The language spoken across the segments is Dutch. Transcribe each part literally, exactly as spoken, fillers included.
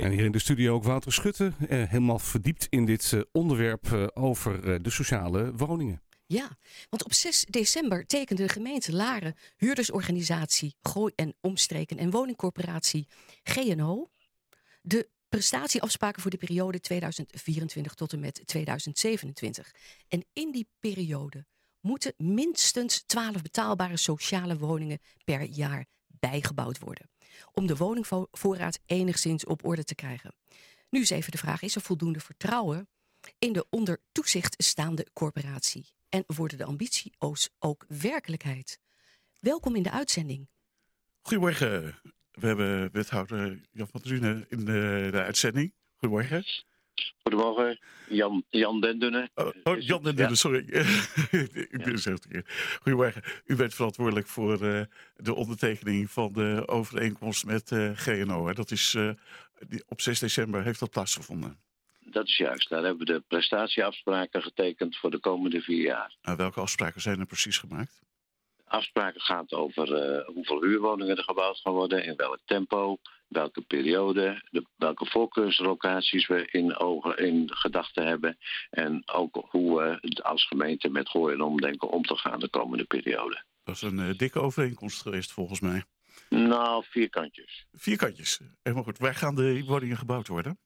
En hier in de studio ook Wouter Schutte, eh, helemaal verdiept in dit uh, onderwerp uh, over uh, de sociale woningen. Ja, want op zes december tekende de gemeente Laren, huurdersorganisatie Gooi en Omstreken en woningcorporatie G en O de prestatieafspraken voor de periode tweeduizend vierentwintig tot en met tweeduizend zevenentwintig. En in die periode moeten minstens twaalf betaalbare sociale woningen per jaar bijgebouwd worden, om de woningvoorraad enigszins op orde te krijgen. Nu is even de vraag, is er voldoende vertrouwen in de onder toezicht staande corporatie? En worden de ambities ook werkelijkheid? Welkom in de uitzending. Goedemorgen. We hebben wethouder Jan van Drunen in de, de uitzending. Goedemorgen. Goedemorgen, Jan, Jan Den Dunne. Oh, oh Jan Den Dunne, ja. Sorry. Ik ben ja. zelf een keer. Goedemorgen. U bent verantwoordelijk voor uh, de ondertekening van de overeenkomst met uh, G en O. Hè? Dat is uh, die, op zes december heeft dat plaatsgevonden. Dat is juist. Daar hebben we de prestatieafspraken getekend voor de komende vier jaar. Uh, welke afspraken zijn er precies gemaakt? Afspraken gaat over uh, hoeveel huurwoningen er gebouwd gaan worden, in welk tempo, welke periode, de, welke voorkeurslocaties we in, ogen, in gedachten hebben. En ook hoe we als gemeente met Gooi en Omdenken om te gaan de komende periode. Dat is een uh, dikke overeenkomst geweest volgens mij. Nou, vierkantjes. Vierkantjes. Helemaal goed. Waar gaan de woningen gebouwd worden?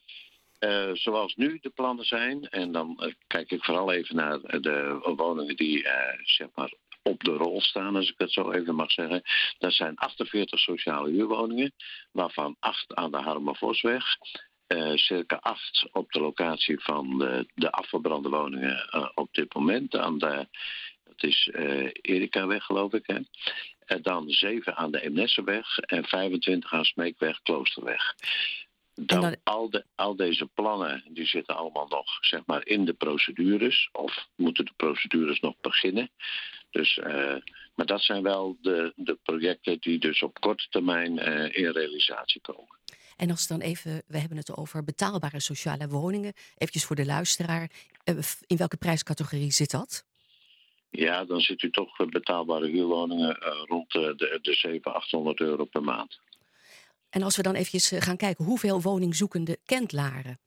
Uh, zoals nu de plannen zijn. En dan uh, kijk ik vooral even naar de woningen die uh, zeg maar op de rol staan, als ik het zo even mag zeggen. Dat zijn achtenveertig sociale huurwoningen, waarvan acht aan de Harmenvosweg. Uh, circa acht op de locatie van de, de afgebrande woningen uh, op dit moment. Aan de, dat is uh, Erikaweg, geloof ik. Hè? En dan zeven aan de Eemnesseweg en vijfentwintig aan Smeekweg, Kloosterweg. Dan, dan... Al, de, al deze plannen die zitten allemaal nog zeg maar, in de procedures. Of moeten de procedures nog beginnen. Dus, uh, maar dat zijn wel de, de projecten die dus op korte termijn uh, in realisatie komen. En als dan even, we hebben het over betaalbare sociale woningen. Eventjes voor de luisteraar. Uh, in welke prijscategorie zit dat? Ja, dan zit u toch betaalbare huurwoningen uh, rond de, de, de zevenhonderd, achthonderd euro per maand. En als we dan eventjes gaan kijken, hoeveel woningzoekenden kent Laren?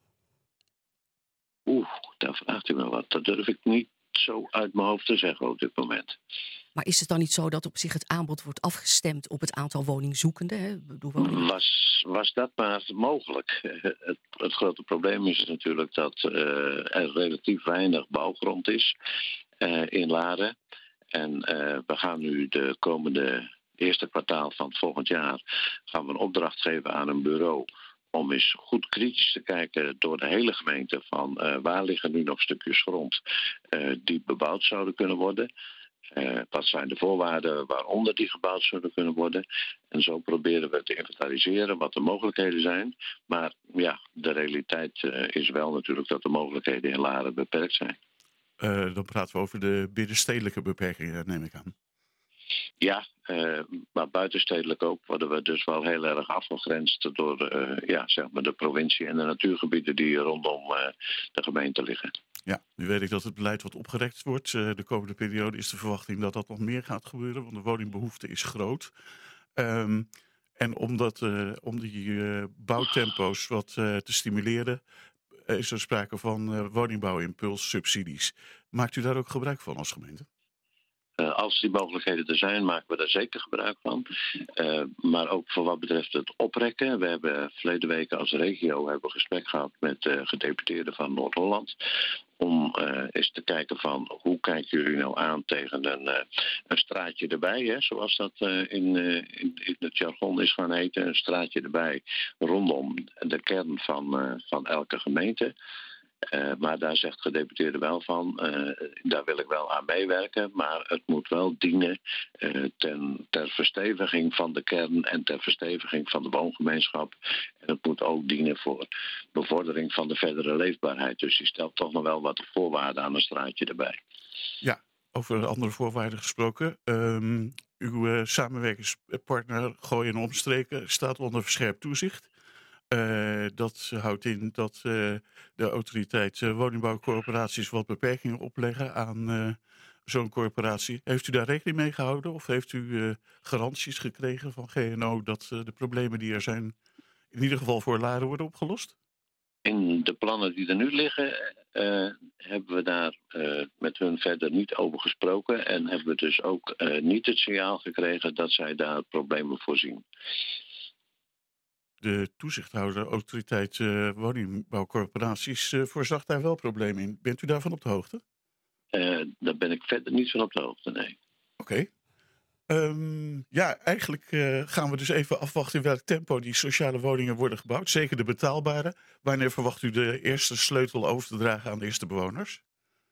Oeh, daar vraagt u me wat. Dat durf ik niet zo uit mijn hoofd te zeggen op dit moment. Maar is het dan niet zo dat op zich het aanbod wordt afgestemd op het aantal woningzoekenden? Hè? Woningen... Was, was dat maar mogelijk? Het, het grote probleem is natuurlijk dat uh, er relatief weinig bouwgrond is uh, in Laren. En uh, we gaan nu de komende eerste kwartaal van het volgend jaar gaan we een opdracht geven aan een bureau om eens goed kritisch te kijken door de hele gemeente van uh, waar liggen nu nog stukjes grond uh, die bebouwd zouden kunnen worden. Uh, wat zijn de voorwaarden waaronder die gebouwd zouden kunnen worden. En zo proberen we te inventariseren wat de mogelijkheden zijn. Maar ja, de realiteit uh, is wel natuurlijk dat de mogelijkheden in Laren beperkt zijn. Uh, dan praten we over de binnenstedelijke beperkingen, neem ik aan. Ja, uh, maar buitenstedelijk ook worden we dus wel heel erg afgegrensd door uh, ja, zeg maar de provincie en de natuurgebieden die rondom uh, de gemeente liggen. Ja, nu weet ik dat het beleid wat opgerekt wordt. Uh, de komende periode is de verwachting dat dat nog meer gaat gebeuren, want de woningbehoefte is groot. Um, en om, dat, uh, om die uh, bouwtempo's wat uh, te stimuleren, is er sprake van uh, woningbouwimpulssubsidies. Maakt u daar ook gebruik van als gemeente? Uh, als die mogelijkheden er zijn, maken we daar zeker gebruik van. Uh, maar ook voor wat betreft het oprekken. We hebben verleden week als regio hebben we gesprek gehad met uh, gedeputeerden van Noord-Holland. Om uh, eens te kijken van hoe kijken jullie nou aan tegen een, uh, een straatje erbij. Hè, zoals dat uh, in, uh, in, in het jargon is gaan heten. Een straatje erbij rondom de kern van, uh, van elke gemeente. Uh, maar daar zegt gedeputeerde wel van, uh, daar wil ik wel aan meewerken, maar het moet wel dienen uh, ten, ter versteviging van de kern en ter versteviging van de woongemeenschap. En het moet ook dienen voor bevordering van de verdere leefbaarheid. Dus die stelt toch nog wel wat voorwaarden aan een straatje erbij. Ja, over andere voorwaarden gesproken. Um, uw uh, samenwerkingspartner Gooi en Omstreken staat onder verscherpt toezicht. Uh, dat houdt in dat uh, de autoriteit uh, woningbouwcorporaties wat beperkingen opleggen aan uh, zo'n corporatie. Heeft u daar rekening mee gehouden of heeft u uh, garanties gekregen van G en O dat uh, de problemen die er zijn in ieder geval voor Laren worden opgelost? In de plannen die er nu liggen, uh, hebben we daar uh, met hun verder niet over gesproken. En hebben we dus ook uh, niet het signaal gekregen dat zij daar problemen voor zien. De toezichthouder, autoriteit uh, woningbouwcorporaties, uh, voorzag daar wel problemen in. Bent u daarvan op de hoogte? Uh, daar ben ik verder niet van op de hoogte, nee. Oké. Okay. Um, ja, eigenlijk uh, gaan we dus even afwachten in welk tempo die sociale woningen worden gebouwd. Zeker de betaalbare. Wanneer verwacht u de eerste sleutel over te dragen aan de eerste bewoners?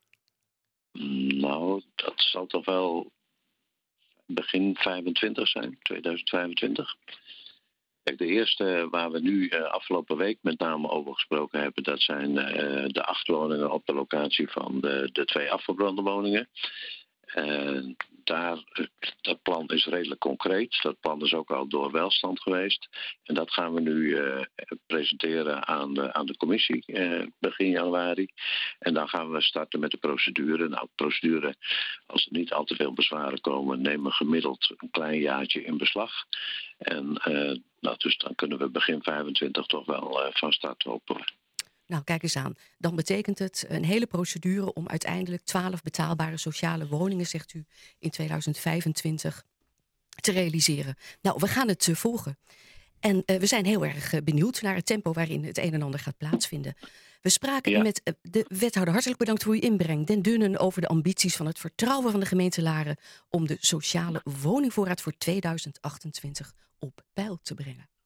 Nou, dat zal toch wel begin vijfentwintig zijn, tweeduizend vijfentwintig. Kijk, de eerste waar we nu uh, afgelopen week met name over gesproken hebben, dat zijn uh, de acht woningen op de locatie van de, de twee afgebrande woningen. Uh, daar, dat plan is redelijk concreet. Dat plan is ook al door Welstand geweest. En dat gaan we nu uh, presenteren aan de, aan de commissie uh, begin januari. En dan gaan we starten met de procedure. Nou, de procedure, als er niet al te veel bezwaren komen, nemen gemiddeld een klein jaartje in beslag. En uh, nou, dus dan kunnen we begin vijfentwintig toch wel uh, van start openen. Nou, kijk eens aan. Dan betekent het een hele procedure om uiteindelijk twaalf betaalbare sociale woningen, zegt u, in tweeduizend vijfentwintig te realiseren. Nou, we gaan het uh, volgen. En uh, we zijn heel erg uh, benieuwd naar het tempo waarin het een en ander gaat plaatsvinden. We spraken ja. met uh, de wethouder. Hartelijk bedankt voor uw inbreng. Den Dunnen over de ambities van het vertrouwen van de gemeente Laren om de sociale woningvoorraad voor tweeduizend achtentwintig op peil te brengen.